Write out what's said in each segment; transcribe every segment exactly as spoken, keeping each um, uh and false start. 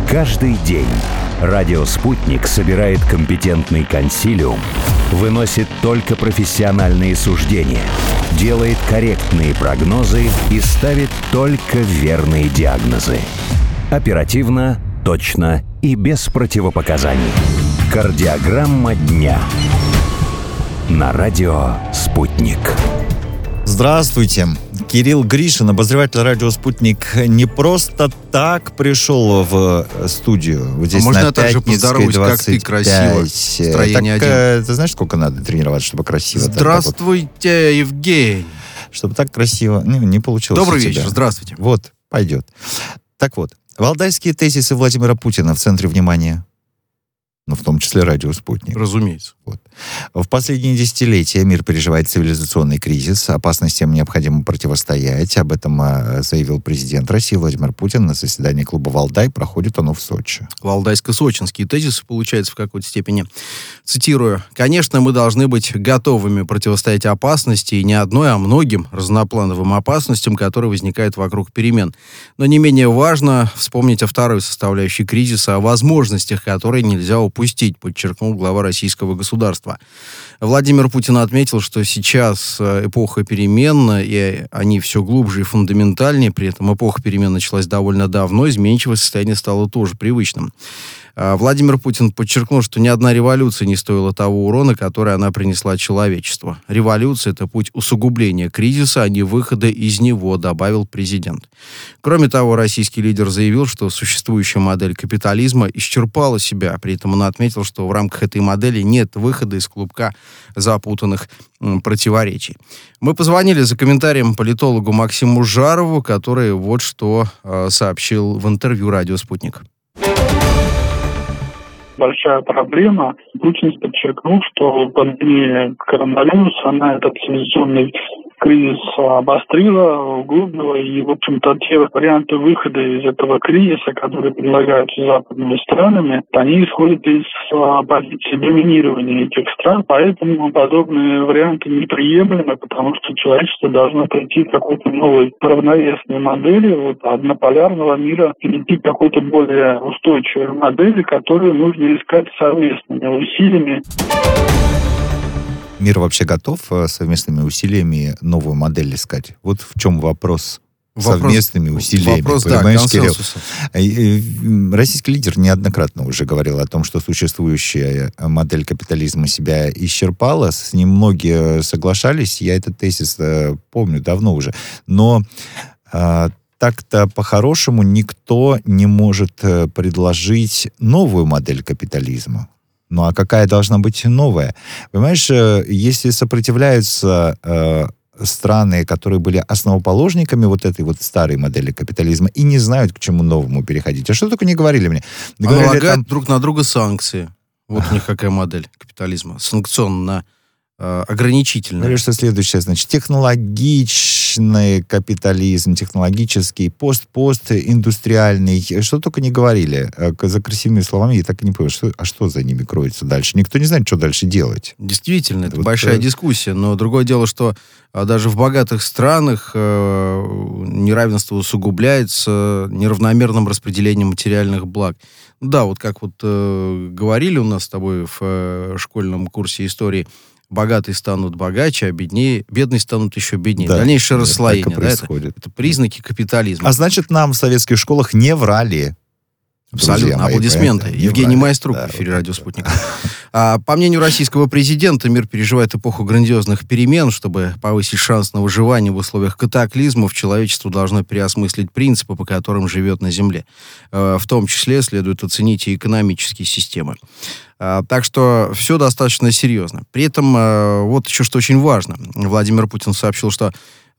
Каждый день радио «Спутник» собирает компетентный консилиум, выносит только профессиональные суждения, делает корректные прогнозы и ставит только верные диагнозы. Оперативно, точно и без противопоказаний. Кардиограмма дня. На радио «Спутник». Здравствуйте. Кирилл Гришин, обозреватель радио «Спутник», не просто так пришел в студию. Вот здесь, а можно на я также поздороваюсь, как ты красиво. Строение так, один. Ты знаешь, сколько надо тренироваться, чтобы красиво? Здравствуйте, вот, Евгений. Чтобы так красиво... Ну, не получилось. Добрый вечер, здравствуйте. Вот, пойдет. Так вот, валдайские тезисы Владимира Путина в центре внимания. Ну, в том числе радио «Спутник». Разумеется. Вот. В последние десятилетия мир переживает цивилизационный кризис. Опасностям необходимо противостоять. Об этом заявил президент России Владимир Путин на заседании клуба «Валдай». Проходит оно в Сочи. Валдайско-сочинские тезисы, получается, в какой-то степени. Цитирую. «Конечно, мы должны быть готовыми противостоять опасности, и не одной, а многим разноплановым опасностям, которые возникают вокруг перемен. Но не менее важно вспомнить о второй составляющей кризиса, о возможностях, которые нельзя упустить», подчеркнул глава российского государства. Владимир Путин отметил, что сейчас эпоха перемен, и они все глубже и фундаментальнее, при этом эпоха перемен началась довольно давно, изменчивое состояние стало тоже привычным. Владимир Путин подчеркнул, что ни одна революция не стоила того урона, который она принесла человечеству. Революция – это путь усугубления кризиса, а не выхода из него, добавил президент. Кроме того, российский лидер заявил, что существующая модель капитализма исчерпала себя. При этом он отметил, что в рамках этой модели нет выхода из клубка запутанных м, противоречий. Мы позвонили за комментарием политологу Максиму Жарову, который вот что э, сообщил в интервью «Радио Спутник». Большая проблема. Путин подчеркнул, что пандемия коронавируса, она этот цивилизационный кризис обострила, углубила, и, в общем-то, те варианты выхода из этого кризиса, которые предлагаются западными странами, они исходят из позиции доминирования этих стран, поэтому подобные варианты неприемлемы, потому что человечество должно прийти к какой-то новой равновесной модели, вот, однополярного мира, перейти к какой-то более устойчивой модели, которую нужно искать совместными усилиями. Мир вообще готов совместными усилиями новую модель искать? Вот в чем вопрос. Вопрос, совместными усилиями, вопрос, понимаешь, да, Кирилл? Российский лидер неоднократно уже говорил о том, что существующая модель капитализма себя исчерпала, с ним многие соглашались, я этот тезис помню давно уже, но а, так-то по-хорошему никто не может предложить новую модель капитализма. Ну а какая должна быть новая? Понимаешь, если сопротивляются э, страны, которые были основоположниками вот этой вот старой модели капитализма и не знают, к чему новому переходить. А что только не говорили мне? Налагают там... друг на друга санкции. Вот у них какая модель капитализма. Санкционно э, ограничительная. Говорю, что следующее, значит, технологичный капитализм, технологический, пост-пост, индустриальный. Что только не говорили. За красивыми словами я так и не понял, что, а что за ними кроется дальше. Никто не знает, что дальше делать. Действительно, это вот большая это... дискуссия. Но другое дело, что а, даже в богатых странах э, неравенство усугубляется неравномерным распределением материальных благ. Да, вот как вот э, говорили у нас с тобой в э, школьном курсе истории, богатые станут богаче, а беднее, бедные станут еще беднее. Да, Дальнейшее да, расслоение. Да, это, это признаки капитализма. А значит, нам в советских школах не врали. Абсолютно. Мои, аплодисменты. Евгений Майструк да, в эфире вот «Радио Спутник». А, по мнению российского президента, мир переживает эпоху грандиозных перемен. Чтобы повысить шанс на выживание в условиях катаклизмов, человечество должно переосмыслить принципы, по которым живет на Земле. В том числе следует оценить и экономические системы. Так что все достаточно серьезно. При этом вот еще что очень важно. Владимир Путин сообщил, что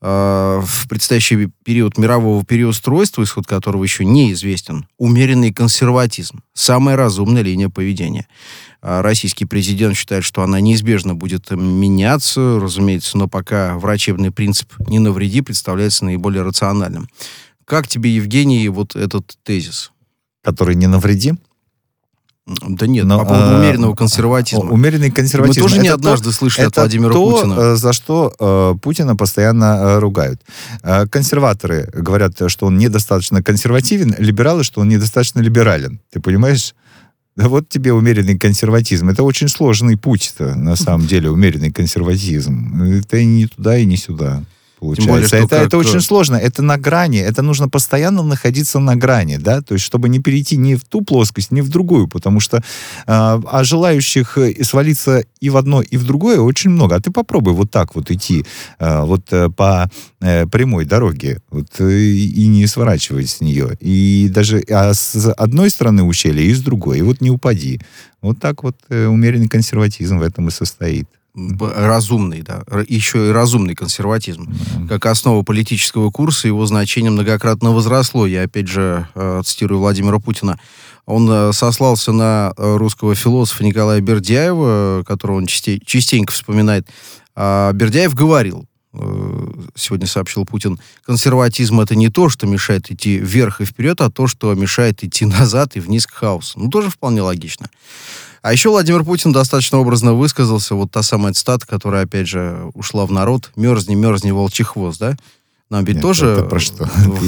в предстоящий период мирового переустройства, исход которого еще неизвестен, умеренный консерватизм. Самая разумная линия поведения. Российский президент считает, что она неизбежно будет меняться, разумеется, но пока врачебный принцип «не навреди» представляется наиболее рациональным. Как тебе, Евгений, вот этот тезис? Который «не навреди»? Да нет, Но, по поводу а, умеренного консерватизма. Умеренный консерватизм. Мы тоже не это однажды то, слышали это от Владимира то, Путина. за что э, Путина постоянно э, ругают. Э, консерваторы говорят, что он недостаточно консервативен, либералы, что он недостаточно либерален. Ты понимаешь? Да вот тебе умеренный консерватизм. Это очень сложный путь-то, на самом деле, умеренный консерватизм. Это и не туда, и не сюда. Получается. Более, это, как... это очень сложно, это на грани, это нужно постоянно находиться на грани, да, то есть чтобы не перейти ни в ту плоскость, ни в другую, потому что э, а желающих свалиться и в одно, и в другое очень много. А ты попробуй вот так вот идти, э, вот э, по э, прямой дороге, вот, э, и не сворачивать с нее. И даже а с одной стороны ущелья, и с другой, и вот не упади. Вот так вот э, умеренный консерватизм в этом и состоит. Разумный, да. Еще и разумный консерватизм. Mm-hmm. Как основа политического курса его значение многократно возросло. Я, опять же, цитирую Владимира Путина. Он сослался на русского философа Николая Бердяева, которого он частей, частенько вспоминает. А Бердяев говорил, сегодня сообщил Путин, консерватизм — это не то, что мешает идти вверх и вперед, а то, что мешает идти назад и вниз к хаосу. Ну, тоже вполне логично. А еще Владимир Путин достаточно образно высказался, вот та самая цитата, которая, опять же, ушла в народ: «Мерзни, мерзни, волчий хвост», да? Нам ведь Нет, тоже это про что?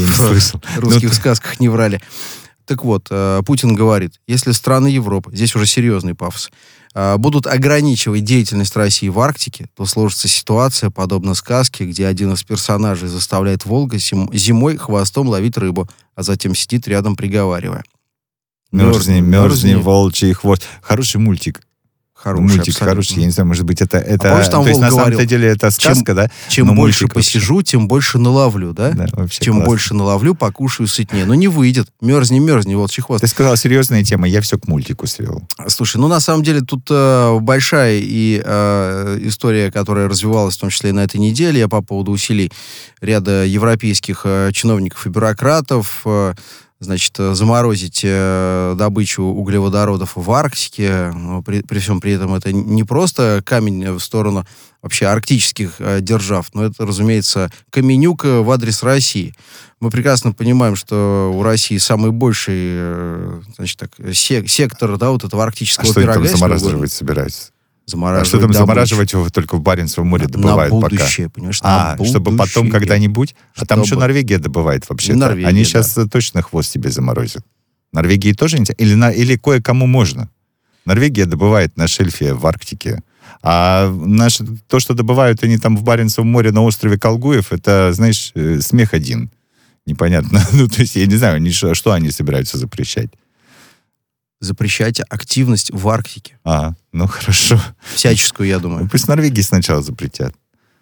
в русских сказках не врали. Так вот, Путин говорит, если страны Европы, здесь уже серьезный пафос, будут ограничивать деятельность России в Арктике, то сложится ситуация, подобно сказке, где один из персонажей заставляет волка зимой хвостом ловить рыбу, а затем сидит рядом, приговаривая: Мерзни, мерзни, волчий хвост. Хороший мультик. Хороший, мультик абсолютно. Хороший, я не знаю, может быть, это... это а помнишь, там то есть, Волк на говорил, самом деле, это сказка, чем, да? Чем Но больше мультик посижу, вообще... тем больше наловлю, да? Да, вообще Чем классно. больше наловлю, покушаю сытнее. Но не выйдет. Мерзни, мерзни, волчий хвост. Ты сказал, серьезная тема, я все к мультику свел. Слушай, ну, на самом деле, тут э, большая и э, история, которая развивалась, в том числе и на этой неделе, по поводу усилий ряда европейских э, чиновников и бюрократов, э, значит, заморозить э, добычу углеводородов в Арктике. Но при, при всем при этом это не просто камень в сторону вообще арктических э, держав, но это, разумеется, каменюк в адрес России. Мы прекрасно понимаем, что у России самый больший э, значит, так, сек- сектор, да, вот этого арктического а что пирога. Они там замораживать собираются? Замораживать а что там добычу. замораживать его только в Баренцевом море добывают на будущее, пока? Понимаешь, а, на чтобы потом когда-нибудь... Чтобы... А там еще Норвегия добывает вообще-то. Норвегия, Они да. сейчас точно хвост себе заморозят. Норвегии тоже нельзя? Или, на... Или кое-кому можно? Норвегия добывает на шельфе в Арктике. А наши... то, что добывают они там в Баренцевом море на острове Колгуев, это, знаешь, смех один. Непонятно. Ну, то есть, я не знаю, они, что они собираются запрещать. Запрещать активность в Арктике. А, ну хорошо. Всяческую, я думаю. Ну, пусть Норвегии сначала запретят.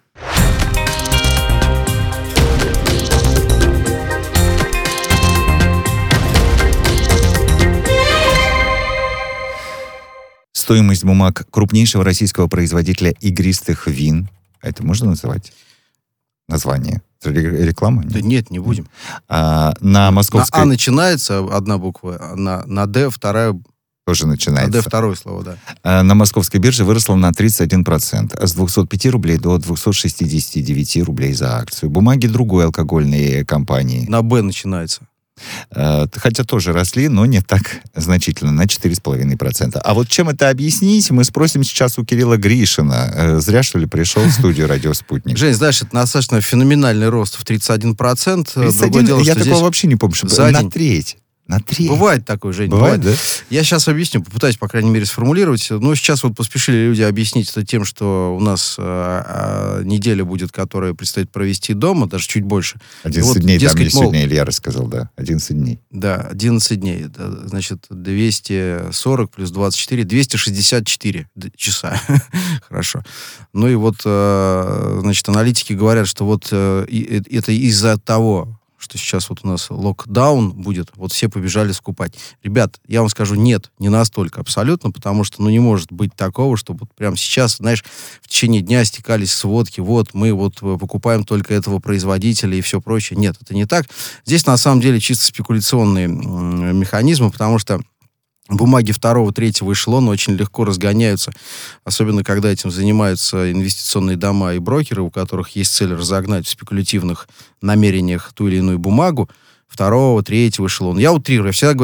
Стоимость бумаг крупнейшего российского производителя игристых вин. Это можно называть? Название? Реклама? Да нет, не будем. А, на московской... На А начинается одна буква, а на, на Д вторая... Тоже начинается. На Д второе слово, да. А, на московской бирже выросла на тридцать один процент. С двухсот пяти рублей до двухсот шестидесяти девяти рублей за акцию. Бумаги другой алкогольной компании. На Б начинается. Хотя тоже росли, но не так значительно, на четыре с половиной процента. А вот чем это объяснить, мы спросим сейчас у Кирилла Гришина. Зря, что ли, пришел в студию «Радио Спутник». Жень, знаешь, это достаточно феноменальный рост в тридцать один процент. тридцать один, дело, я что такого вообще не помню, чтобы на день... треть. На треть. Бывает такое, Жень. Бывает, бывает, да? Я сейчас объясню, попытаюсь, по крайней мере, сформулировать. Но сейчас вот поспешили люди объяснить это тем, что у нас а, а, неделя будет, которая предстоит провести дома, даже чуть больше. одиннадцать вот, дней, дескать, там мне мол, сегодня Илья рассказал, да. одиннадцать дней. Да, одиннадцать дней. Да, значит, двести сорок плюс двадцать четыре, двести шестьдесят четыре часа. Хорошо. Ну и вот, значит, аналитики говорят, что вот это из-за того, что сейчас вот у нас локдаун будет, вот все побежали скупать. Ребят, я вам скажу, нет, не настолько абсолютно, потому что, ну, не может быть такого, чтобы вот прямо сейчас, знаешь, в течение дня стекались сводки, вот, мы вот покупаем только этого производителя и все прочее. Нет, это не так. Здесь, на самом деле, чисто спекуляционные механизмы, потому что бумаги второго, третьего эшелона очень легко разгоняются, особенно когда этим занимаются инвестиционные дома и брокеры, у которых есть цель разогнать в спекулятивных намерениях ту или иную бумагу второго, третьего эшелона. Я утрирую, я всегда говорю,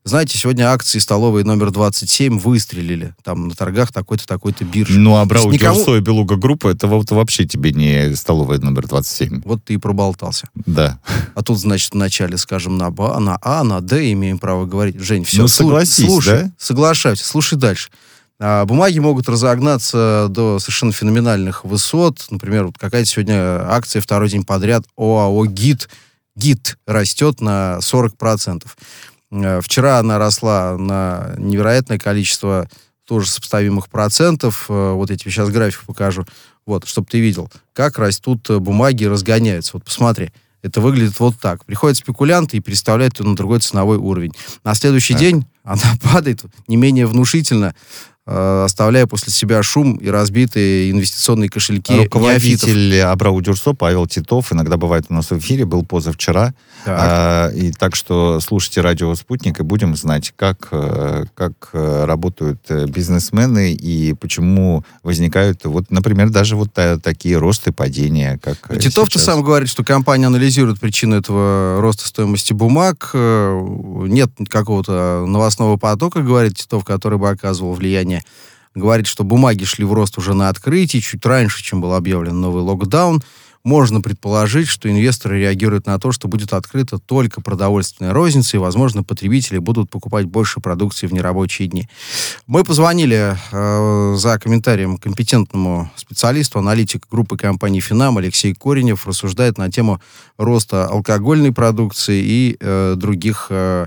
знаете, сегодня акции столовой номер двадцать семь выстрелили. Там на торгах такой-то, такой-то биржи. Ну, Абрау никому... Дюрсо и Белуга Группа, это вот вообще тебе не столовая номер двадцать семь. Вот ты и проболтался. Да. А тут, значит, вначале, скажем, на, Б, на А, на Д имеем право говорить. Жень, все, ну, согласись, слушай, да? Соглашайся, слушай дальше. А, бумаги могут разогнаться до совершенно феноменальных высот. Например, вот какая-то сегодня акция второй день подряд ОАО ГИТ. ГИТ растет на сорок процентов. А, вчера она росла на невероятное количество тоже сопоставимых процентов. А, вот я тебе сейчас график покажу. Вот, чтобы ты видел, как растут бумаги и разгоняются. Вот посмотри. Это выглядит вот так. Приходят спекулянты и переставляют ее на другой ценовой уровень. На следующий так. день она падает не менее внушительно, э, оставляя после себя шум и разбитые инвестиционные кошельки руководитель неофитов. Абрау Дюрсо Павел Титов, иногда бывает у нас в эфире, был позавчера. Так. А, и так что слушайте радио «Спутник» и будем знать, как, как работают бизнесмены и почему возникают, вот, например, даже вот такие росты, падения, как Титов-то сам говорит, что компания анализирует причину этого роста стоимости бумаг. Нет какого-то новостного потока, говорит Титов, который бы оказывал влияние. Говорит, что бумаги шли в рост уже на открытии, чуть раньше, чем был объявлен новый локдаун. Можно предположить, что инвесторы реагируют на то, что будет открыта только продовольственная розница, и, возможно, потребители будут покупать больше продукции в нерабочие дни. Мы позвонили э, за комментарием компетентному специалисту, аналитик группы компании «Финам» Алексей Коренев, рассуждает на тему роста алкогольной продукции и э, других э,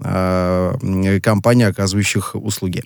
э, компаний, оказывающих услуги.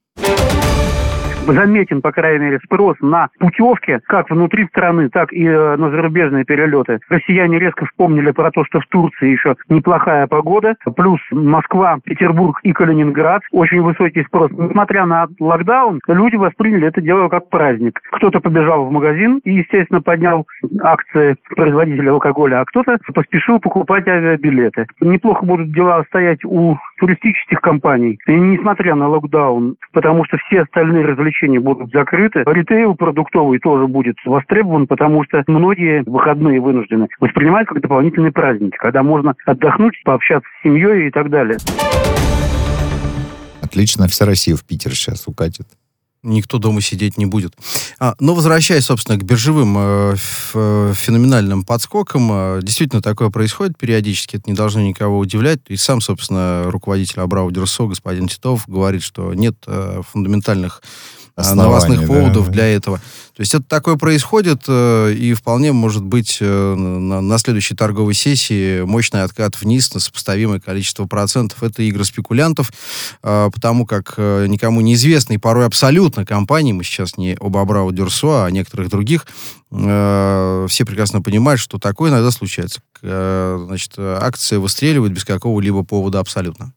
Заметен, по крайней мере, спрос на путевки, как внутри страны, так и э, на зарубежные перелеты. Россияне резко вспомнили про то, что в Турции еще неплохая погода, плюс Москва, Петербург и Калининград. Очень высокий спрос. Несмотря на локдаун, люди восприняли это дело как праздник. Кто-то побежал в магазин и, естественно, поднял акции производителя алкоголя, а кто-то поспешил покупать авиабилеты. Неплохо будут дела стоять у туристических компаний, и несмотря на локдаун, потому что все остальные развлечения будут закрыты. Ритейл продуктовый тоже будет востребован, потому что многие выходные вынуждены воспринимать как дополнительный праздник, когда можно отдохнуть, пообщаться с семьей и так далее. Отлично, вся Россия в Питер сейчас укатит. Никто дома сидеть не будет. А, но возвращаясь, собственно, к биржевым э, ф, феноменальным подскокам, э, действительно такое происходит периодически, это не должно никого удивлять. И сам, собственно, руководитель Абрау Дюрсо, господин Титов, говорит, что нет э, фундаментальных новостных поводов, да, для этого. То есть это такое происходит, э, и вполне может быть э, на, на следующей торговой сессии мощный откат вниз на сопоставимое количество процентов. Это игры спекулянтов, э, потому как э, никому неизвестные, порой абсолютно компании, мы сейчас не об Абрау Дюрсо, а о некоторых других, э, все прекрасно понимают, что такое иногда случается. Э, значит, акции выстреливают без какого-либо повода абсолютно.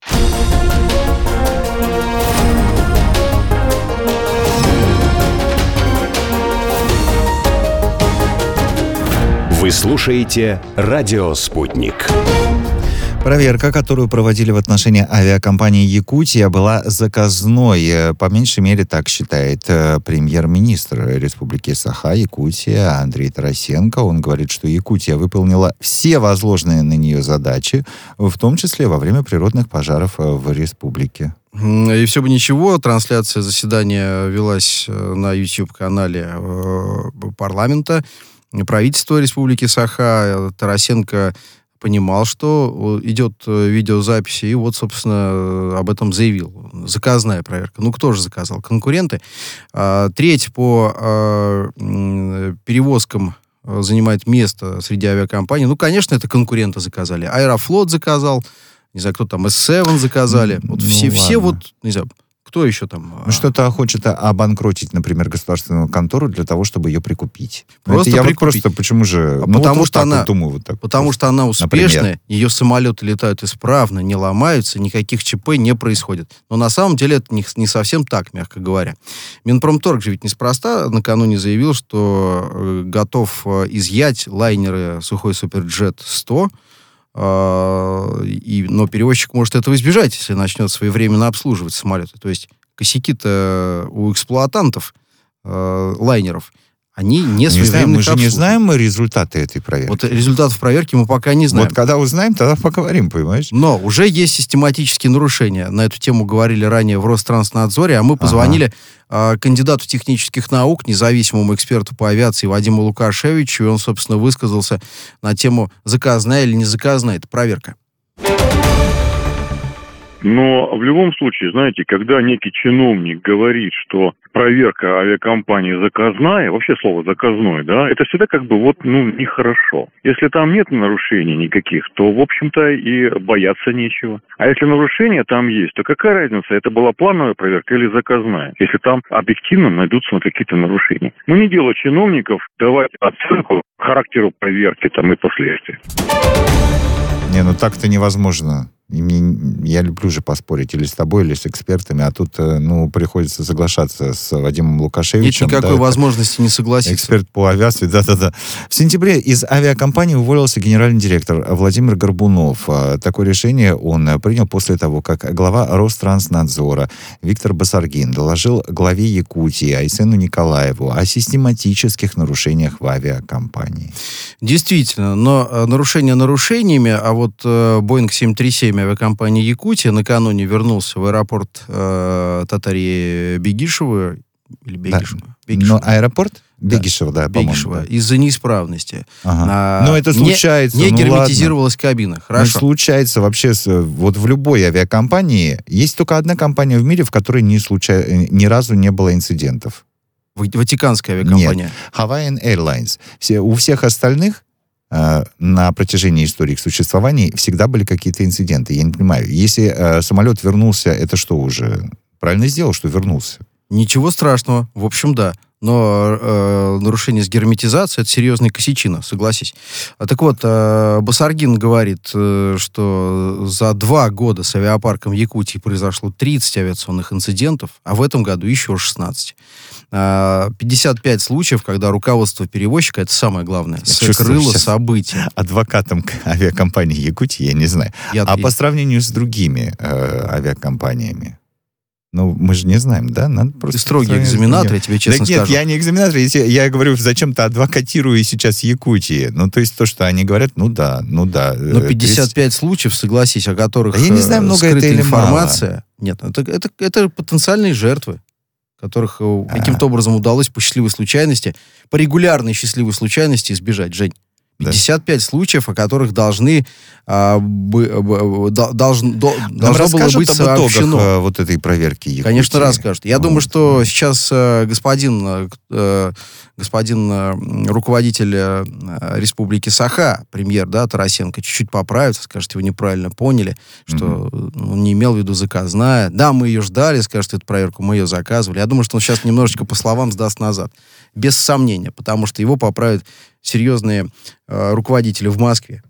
Вы слушаете «Радио Спутник». Проверка, которую проводили в отношении авиакомпании «Якутия», была заказной. По меньшей мере, так считает премьер-министр Республики Саха-Якутия Андрей Тарасенко. Он говорит, что Якутия выполнила все возложенные на нее задачи, в том числе во время природных пожаров в республике. И все бы ничего, трансляция заседания велась на YouTube-канале парламента, правительства Республики Саха. Тарасенко понимал, что идет видеозапись, и вот, собственно, об этом заявил. Заказная проверка. Ну, кто же заказал? Конкуренты. Треть по перевозкам занимает место среди авиакомпаний. Ну, конечно, это конкуренты заказали. Аэрофлот заказал, не знаю, кто там, эс севен заказали. Вот ну, все, все вот, не знаю, кто еще там? Ну, что-то хочет обанкротить, например, государственную контору для того, чтобы ее прикупить. Просто я прикупить. Вот просто, почему же... А ну, потому вот, что вот она, вот думаю, вот так потому вот, что она успешная, например. Ее самолеты летают исправно, не ломаются, никаких ЧП не происходит. Но на самом деле это не, не совсем так, мягко говоря. Минпромторг же ведь неспроста накануне заявил, что э, готов э, изъять лайнеры «Сухой Суперджет сто», э, и, но перевозчик может этого избежать, если начнет своевременно обслуживать самолеты. То есть косяки-то у эксплуатантов э, лайнеров, Они не Не знаем, мы же не обслуживают. знаем результаты этой проверки. Вот результатов проверки мы пока не знаем. Вот когда узнаем, тогда поговорим, понимаешь? Но уже есть систематические нарушения. На эту тему говорили ранее в Ространснадзоре, а мы позвонили ага. э, кандидату технических наук, независимому эксперту по авиации Вадиму Лукашевичу, и он, собственно, высказался на тему, заказная или не заказная эта проверка. Но в любом случае, знаете, когда некий чиновник говорит, что проверка авиакомпании заказная, вообще слово заказной, да, это всегда как бы вот, ну, нехорошо. Если там нет нарушений никаких, то, в общем-то, и бояться нечего. А если нарушения там есть, то какая разница, это была плановая проверка или заказная, если там объективно найдутся какие-то нарушения. Ну, не дело чиновников давать оценку характеру проверки там и последствий. Не, ну так-то невозможно. Я люблю же поспорить или с тобой, или с экспертами, а тут, ну, приходится соглашаться с Вадимом Лукашевичем. Нет никакой да, возможности не согласиться. Эксперт по авиации, да-да-да. В сентябре из авиакомпании уволился генеральный директор Владимир Горбунов. Такое решение он принял после того, как глава Ространснадзора Виктор Басаргин доложил главе Якутии Айсену Николаеву о систематических нарушениях в авиакомпании. Действительно, но нарушения нарушениями, а вот Боинг семь три семь авиакомпании «Якутия» накануне вернулся в аэропорт э, Татарии Бегишева, или Бегишева? Да. Бегишева. Но аэропорт? Бегишева, да, да Бегишева, по-моему. Да. из-за неисправности. Ага. А, Но это случается. Не, не ну, герметизировалась ладно. кабина. Хорошо. Ну, случается вообще, с, вот в любой авиакомпании. Есть только одна компания в мире, в которой не случа... ни разу не было инцидентов. Ватиканская авиакомпания. Нет. Hawaiian Airlines. Все, у всех остальных э, на протяжении истории их существования всегда были какие-то инциденты. Я не понимаю. Если э, самолет вернулся, это что уже? Правильно сделал, что вернулся. Ничего страшного. В общем, да. Но э, нарушение с герметизацией — это серьезная косячина, согласись. А, так вот, э, Басаргин говорит, э, что за два года с авиапарком Якутии произошло тридцать авиационных инцидентов, а в этом году еще шестнадцать. пятьдесят пять случаев, когда руководство перевозчика, это самое главное, сокрыло события. Адвокатом авиакомпании Якутии, я не знаю. Я а по сравнению с другими э, авиакомпаниями? Ну, мы же не знаем, да? Надо просто Ты строгий экзаменатор, я тебе честно да нет, скажу. я не экзаменатор, я, я говорю, зачем-то адвокатирую сейчас Якутии. Ну, то есть то, что они говорят, ну да, ну да. Но пятьдесят пять случаев, согласись, о которых а я не знаю, много скрыта это или информация. мало. Нет, это, это, это потенциальные жертвы, которых А. каким-то образом удалось по счастливой случайности, по регулярной счастливой случайности избежать. Жень, пятьдесят пять да. случаев, о которых должны, а, бы, б, должен, до, должно было быть сообщено. Об итогах вот этой проверки Якутии. Конечно, расскажут. Я вот. думаю, что сейчас э, господин, э, господин э, руководитель э, Республики Саха, премьер, да, Тарасенко, чуть-чуть поправится, скажет, его неправильно поняли, что mm-hmm. он не имел в виду заказная. Да, мы ее ждали, скажет, эту проверку, мы ее заказывали. Я думаю, что он сейчас немножечко по словам сдаст назад. Без сомнения, потому что его поправят серьезные э, руководители в Москве.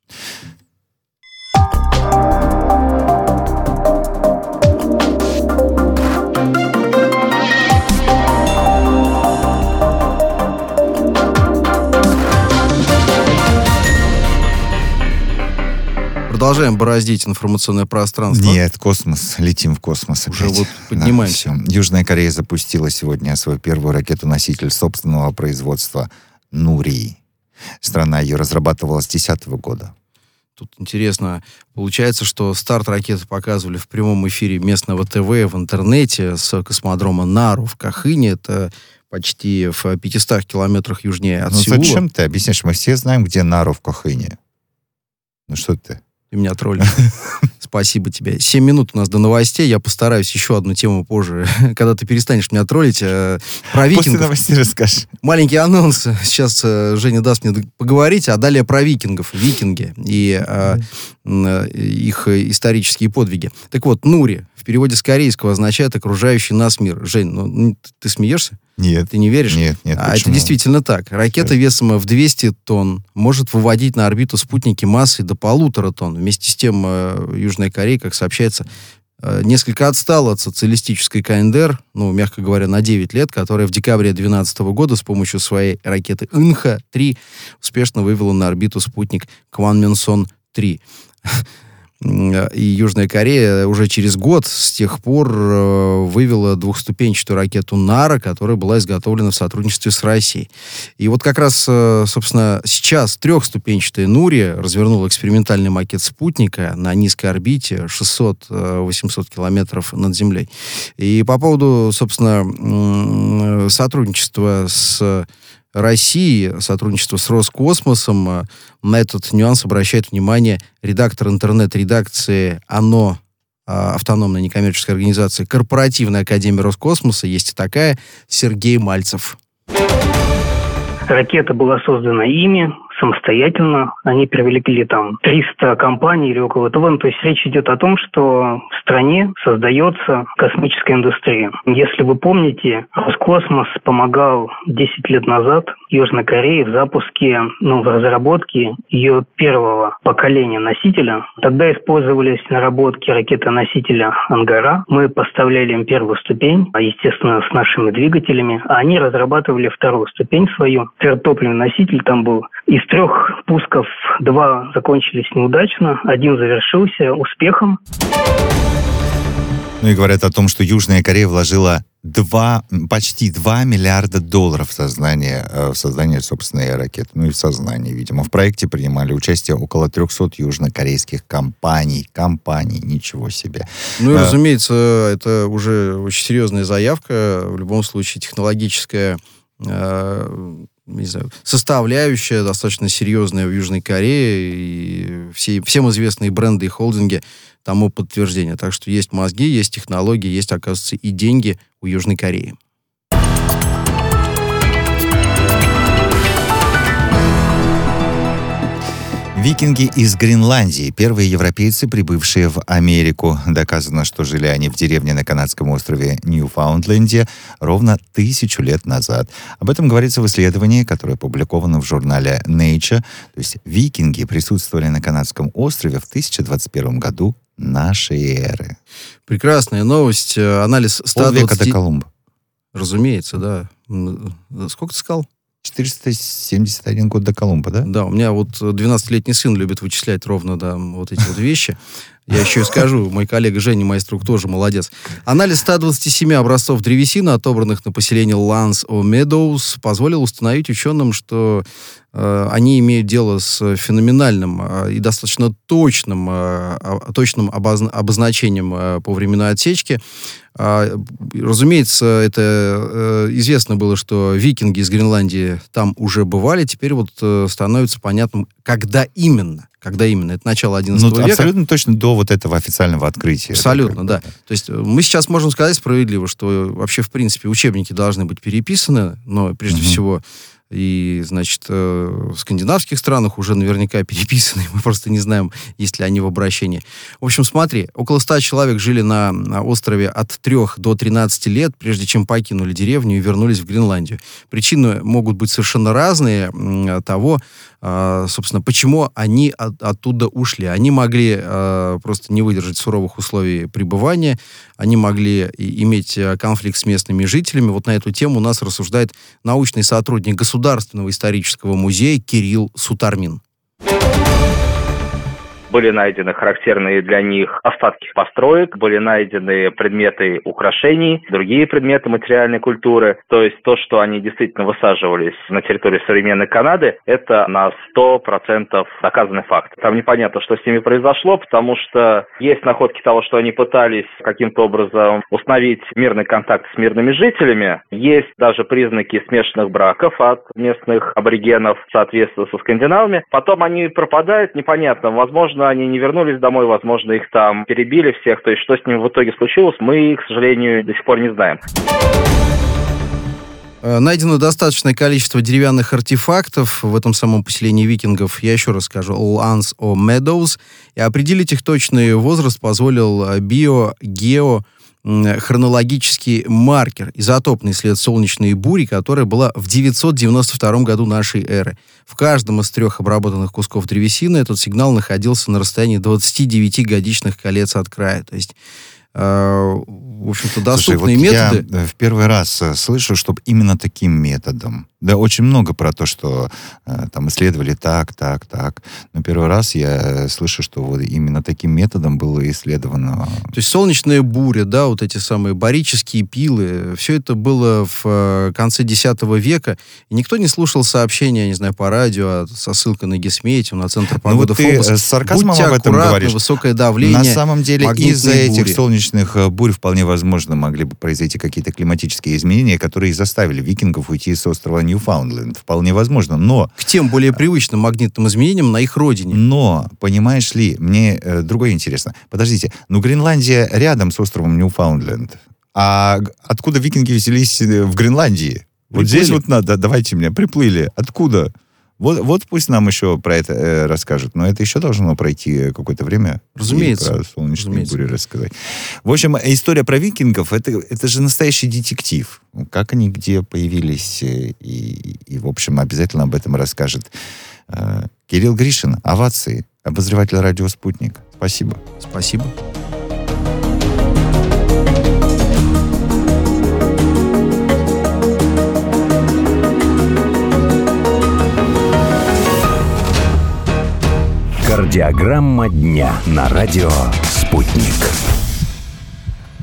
Продолжаем бороздить информационное пространство. Нет, космос. Летим в космос Уже опять. вот поднимаемся. Да, Южная Корея запустила сегодня свою первую ракету-носитель собственного производства «Нурий». Страна ее разрабатывала с две тысячи десятого года. Тут интересно, получается, что старт ракеты показывали в прямом эфире местного ТВ в интернете с космодрома Нару в Кахыне. Это почти в пятистах километрах южнее от ну, Сеула. Зачем ты объясняешь? Мы все знаем, где Нару в Кахыне. Ну что ты? Ты меня троллишь. Спасибо тебе. Семь минут у нас до новостей. Я постараюсь еще одну тему позже, когда ты перестанешь меня троллить. Э, про викингов. После новостей расскажешь. Маленький анонс. Сейчас э, Женя даст мне поговорить, а далее про викингов. Викинги и э, э, их исторические подвиги. Так вот, Нури в переводе с корейского означает «окружающий нас мир». Жень, ну ты смеешься? Нет. Ты не веришь? Нет, нет. А почему? это действительно так. Ракета весом в двести тонн может выводить на орбиту спутники массой до полутора тонн. Вместе с тем, э, Южная Корея, как сообщается, э, несколько отстала от социалистической КНДР, ну, мягко говоря, на девять лет, которая в декабре две тысячи двенадцатого года с помощью своей ракеты Инха три успешно вывела на орбиту спутник Кванминсон три. И Южная Корея уже через год с тех пор вывела двухступенчатую ракету «Нара», которая была изготовлена в сотрудничестве с Россией. И вот как раз, собственно, сейчас трехступенчатая «Нури» развернула экспериментальный макет спутника на низкой орбите шестьсот-восемьсот километров над Землей. И по поводу, собственно, сотрудничества с России, сотрудничество с Роскосмосом, на этот нюанс обращает внимание редактор интернет-редакции ОНО, автономной некоммерческой организации Корпоративная академия Роскосмоса, есть и такая, Сергей Мальцев. Ракета была создана ими самостоятельно. Они привлекли там триста компаний или около того. Ну, то есть речь идет о том, что в стране создается космическая индустрия. Если вы помните, Роскосмос помогал десять лет назад Южной Корее в запуске, ну, в разработке ее первого поколения носителя. Тогда использовались наработки ракеты-носителя «Ангара». Мы поставляли им первую ступень, естественно, с нашими двигателями. А они разрабатывали вторую ступень свою. Твердотопливный носитель там был. Из трех пусков два закончились неудачно, один завершился успехом. Ну и говорят о том, что Южная Корея вложила два, почти два миллиарда долларов в создание, в создание собственной ракеты. Ну и в сознании, видимо. В проекте принимали участие около трехсот южнокорейских компаний. Компаний, ничего себе. Ну и, а... разумеется, это уже очень серьезная заявка. В любом случае, технологическая... не знаю, составляющая достаточно серьезная в Южной Корее, и все, всем известные бренды и холдинги тому подтверждение. Так что есть мозги, есть технологии, есть, оказывается, и деньги у Южной Кореи. Викинги из Гренландии, первые европейцы, прибывшие в Америку. Доказано, что жили они в деревне на канадском острове Ньюфаундленде ровно тысячу лет назад. Об этом говорится в исследовании, которое опубликовано в журнале Nature. То есть викинги присутствовали на канадском острове в тысяча двадцать первом году нашей эры. Прекрасная новость. Анализ ста двадцати... Полвека до Колумба. Разумеется, да. Сколько ты сказал? четыреста семьдесят один год до Колумба, да? Да, у меня вот двенадцатилетний сын любит вычислять ровно, да, вот эти вот вещи. Я еще и скажу, мой коллега Женя Майструк тоже молодец. Анализ ста двадцати семи образцов древесины, отобранных на поселении Ланс-о-Медоуз, позволил установить ученым, что э, они имеют дело с феноменальным э, и достаточно точным, э, точным обозна- обозначением э, по временной отсечке. Э, разумеется, это э, известно было, что викинги из Гренландии там уже бывали. Теперь вот э, становится понятным, когда именно. Когда именно? Это начало одиннадцатого ну, века. Абсолютно точно до вот этого официального открытия. Абсолютно, да. То есть мы сейчас можем сказать справедливо, что вообще, в принципе, учебники должны быть переписаны, но прежде угу. всего и, значит, в скандинавских странах уже наверняка переписаны, мы просто не знаем, есть ли они в обращении. В общем, смотри, около ста человек жили на, на острове от трёх до тринадцати лет, прежде чем покинули деревню и вернулись в Гренландию. Причины могут быть совершенно разные того, собственно, почему они от, оттуда ушли. Они могли э, просто не выдержать суровых условий пребывания, они могли и, иметь конфликт с местными жителями. Вот на эту тему у нас рассуждает научный сотрудник Государственного исторического музея Кирилл Сутармин. Были найдены характерные для них остатки построек, были найдены предметы украшений, другие предметы материальной культуры. То есть то, что они действительно высаживались на территории современной Канады, это на сто процентов доказанный факт. Там непонятно, что с ними произошло, потому что есть находки того, что они пытались каким-то образом установить мирный контакт с мирными жителями. Есть даже признаки смешанных браков от местных аборигенов, соответственно, со скандинавами. Потом они пропадают, непонятно, возможно, они не вернулись домой, возможно, их там перебили всех. То есть, что с ними в итоге случилось, мы, к сожалению, до сих пор не знаем. Найдено достаточное количество деревянных артефактов в этом самом поселении викингов. Я еще раз скажу, Ланс-о-Медоуз. И определить их точный возраст позволил био-гео хронологический маркер, изотопный след солнечной бури, которая была в девятьсот девяносто втором году нашей эры. В каждом из трех обработанных кусков древесины этот сигнал находился на расстоянии двадцати девяти годичных колец от края. То есть в общем-то, доступные Слушай, вот методы. Я в первый раз слышу, чтобы именно таким методом. Да, очень много про то, что э, там исследовали так, так, так. Но первый раз я слышу, что вот именно таким методом было исследовано. То есть солнечная буря, да, вот эти самые барические пилы, все это было в конце десятого века, и никто не слушал сообщения, я не знаю, по радио, со ссылкой на Гесметиум, на Центр погоды ну, вот ФОБОС. Ты с сарказмом Будьте об этом аккуратны, говоришь. Высокое давление, на самом деле из-за этих бури. солнечных бурь вполне возможно могли бы произойти какие-то климатические изменения, которые заставили викингов уйти с острова Ньюфаундленд. Вполне возможно, но... К тем более привычным магнитным изменениям на их родине. Но, понимаешь ли, мне э, другое интересно. Подождите, ну Гренландия рядом с островом Ньюфаундленд. А откуда викинги взялись в Гренландии? Вот Приплыли. Здесь вот надо, давайте мне, приплыли. Откуда? Вот, вот пусть нам еще про это э, расскажут. Но это еще должно пройти какое-то время. Разумеется. И про солнечные Разумеется. бури рассказать. В общем, история про викингов, это, это же настоящий детектив. Как они где появились, и, и, в общем, обязательно об этом расскажет э, Кирилл Гришин. Овации. Обозреватель радио «Спутник». Спасибо. Спасибо. Кардиограмма дня на радио «Спутник».